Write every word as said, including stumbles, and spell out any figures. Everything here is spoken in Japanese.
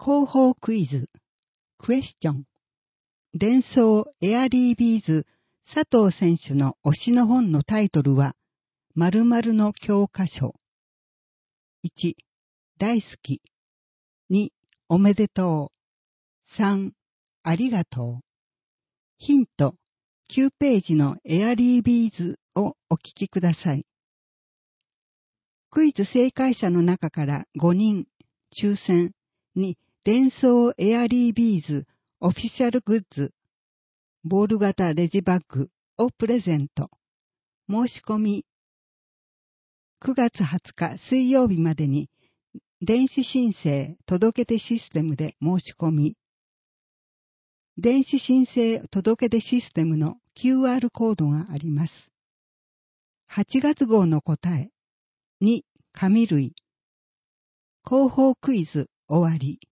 広報クイズ、クエスチョン。デンソーエアリービーズ佐藤選手の推しの本のタイトルは、〇〇の教科書。いち、大好き。に、おめでとう。さん、ありがとう。ヒント、きゅうページのエアリービーズをお聞きください。クイズ正解者の中からごにん抽選にデンソーエアリービーズオフィシャルグッズボール型レジバッグをプレゼント。申し込みくがつはつか水曜日までに電子申請届け出システムで申し込み、電子申請届け出システムの キューアール コードがあります。はちがつ号の答え。に、紙類。広報クイズ終わり。